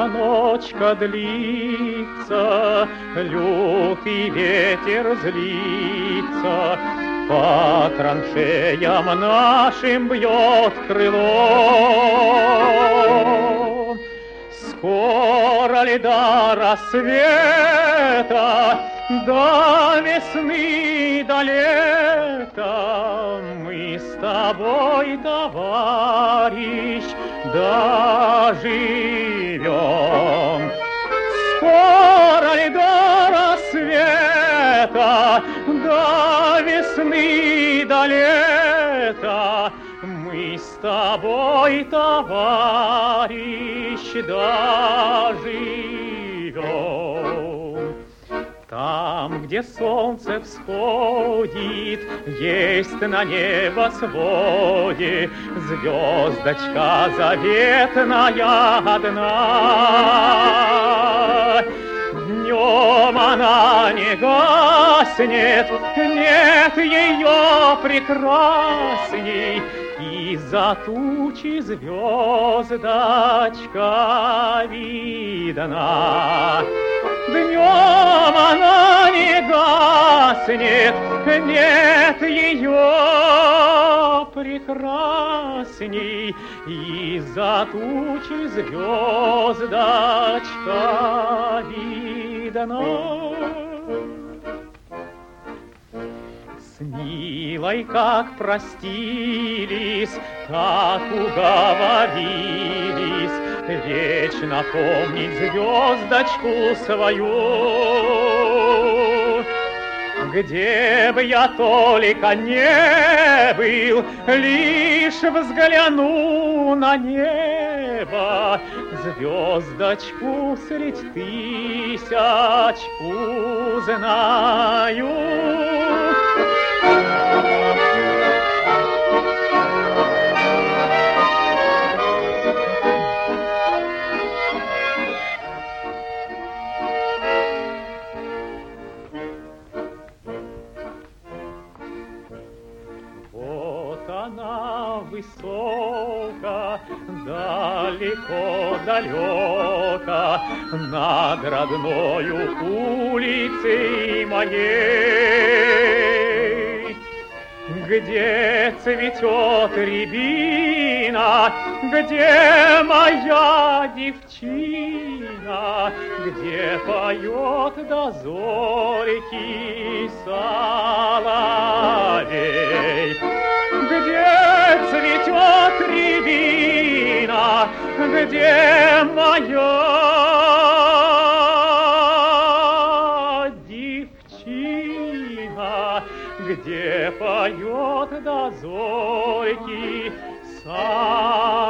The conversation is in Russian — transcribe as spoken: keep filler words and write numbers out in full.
Долго ночка длится, лютый ветер злится, по траншеям нашим бьет крыло. Скоро ли до рассвета, до весны, до лета мы с тобой, товарищ, доживем? Скоро ли до рассвета, до весны, до лета мы с тобой, товарищ, доживем? Там, где солнце всходит, есть на небосводе звездочка заветная одна. Днем она не гаснет, нет ее прекрасней, из-за тучи звездочка видна. Днем она не гаснет, нет ее прекрасней, из-за тучи звездочка видна. С Нилой как простились, так уговорились вечно помнить звездочку свою. Где бы я только не был, лишь взгляну на небо, звездочку средь тысяч узнаю. Она высоко, далеко-далеко, над родною улицей моей. Где цветет рябина, где моя девчина, где поет до зорьки соловей. Где цветет рябина, где моя девчина, где поет до зорьки соловей.